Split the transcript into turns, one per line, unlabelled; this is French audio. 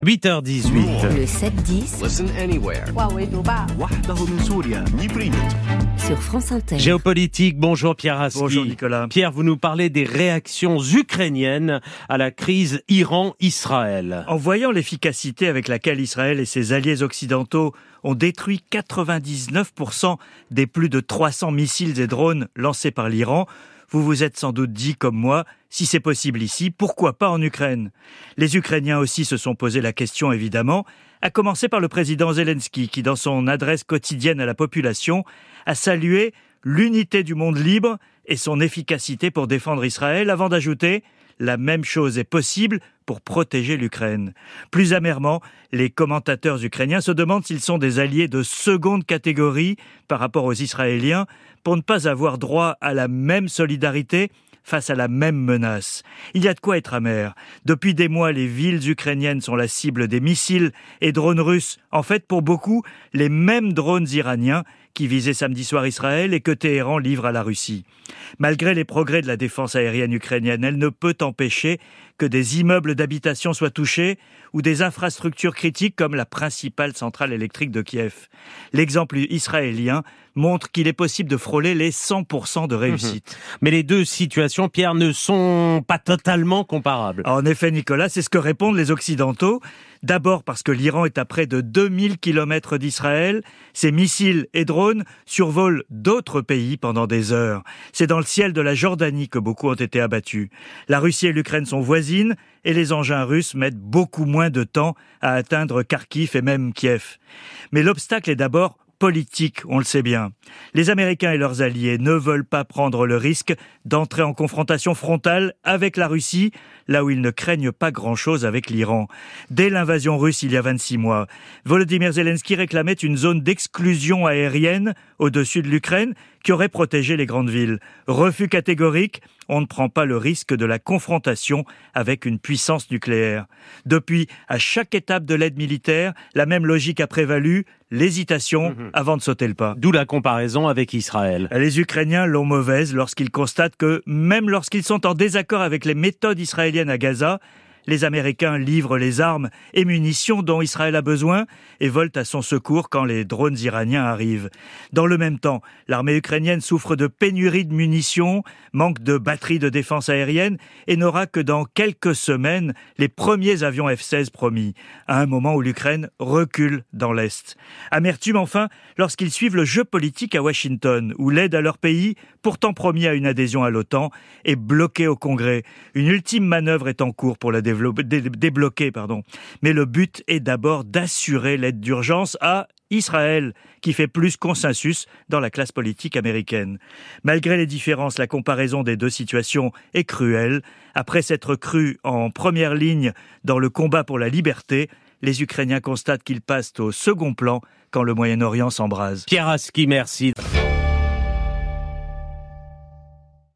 8h18.
Le 7-10
Listen anywhere. وحده من سوريا.
sur France Inter.
Géopolitique, bonjour Pierre Aski.
Bonjour Nicolas.
Pierre, vous nous parlez des réactions ukrainiennes à la crise Iran-Israël.
En voyant l'efficacité avec laquelle Israël et ses alliés occidentaux ont détruit 99% des plus de 300 missiles et drones lancés par l'Iran, vous vous êtes sans doute dit, comme moi, si c'est possible ici, pourquoi pas en Ukraine ? Les Ukrainiens aussi se sont posé la question, évidemment, à commencer par le président Zelensky, qui, dans son adresse quotidienne à la population, a salué l'unité du monde libre et son efficacité pour défendre Israël, avant d'ajouter « la même chose est possible pour protéger l'Ukraine ». Plus amèrement, les commentateurs ukrainiens se demandent s'ils sont des alliés de seconde catégorie par rapport aux Israéliens pour ne pas avoir droit à la même solidarité face à la même menace. Il y a de quoi être amer. Depuis des mois, les villes ukrainiennes sont la cible des missiles et drones russes. En fait, pour beaucoup, les mêmes drones iraniens qui visaient samedi soir Israël et que Téhéran livre à la Russie. Malgré les progrès de la défense aérienne ukrainienne, elle ne peut empêcher que des immeubles d'habitation soient touchés ou des infrastructures critiques comme la principale centrale électrique de Kiev. L'exemple israélien montre qu'il est possible de frôler les 100% de réussite.
Mais les deux situations, Pierre, ne sont pas totalement comparables.
En effet, Nicolas, c'est ce que répondent les Occidentaux. D'abord parce que l'Iran est à près de 2000 km d'Israël. Ses missiles et drones survolent d'autres pays pendant des heures. C'est dans le ciel de la Jordanie que beaucoup ont été abattus. La Russie et l'Ukraine sont voisines et les engins russes mettent beaucoup moins de temps à atteindre Kharkiv et même Kiev. Mais l'obstacle est d'abord politique, on le sait bien. Les Américains et leurs alliés ne veulent pas prendre le risque d'entrer en confrontation frontale avec la Russie, là où ils ne craignent pas grand-chose avec l'Iran. Dès l'invasion russe il y a 26 mois, Volodymyr Zelensky réclamait une zone d'exclusion aérienne au-dessus de l'Ukraine qui aurait protégé les grandes villes. Refus catégorique, on ne prend pas le risque de la confrontation avec une puissance nucléaire. Depuis, à chaque étape de l'aide militaire, la même logique a prévalu, l'hésitation avant de sauter le pas.
D'où la comparaison avec Israël.
Les Ukrainiens l'ont mauvaise lorsqu'ils constatent que, même lorsqu'ils sont en désaccord avec les méthodes israéliennes à Gaza, les Américains livrent les armes et munitions dont Israël a besoin et volent à son secours quand les drones iraniens arrivent. Dans le même temps, l'armée ukrainienne souffre de pénurie de munitions, manque de batteries de défense aérienne et n'aura que dans quelques semaines les premiers avions F-16 promis, à un moment où l'Ukraine recule dans l'Est. Amertume enfin lorsqu'ils suivent le jeu politique à Washington, où l'aide à leur pays, pourtant promis à une adhésion à l'OTAN, est bloquée au Congrès. Une ultime manœuvre est en cours pour la débloquer. Mais le but est d'abord d'assurer l'aide d'urgence à Israël, qui fait plus consensus dans la classe politique américaine. Malgré les différences, la comparaison des deux situations est cruelle. Après s'être crus en première ligne dans le combat pour la liberté, les Ukrainiens constatent qu'ils passent au second plan quand le Moyen-Orient s'embrase.
Pierre Aski, merci.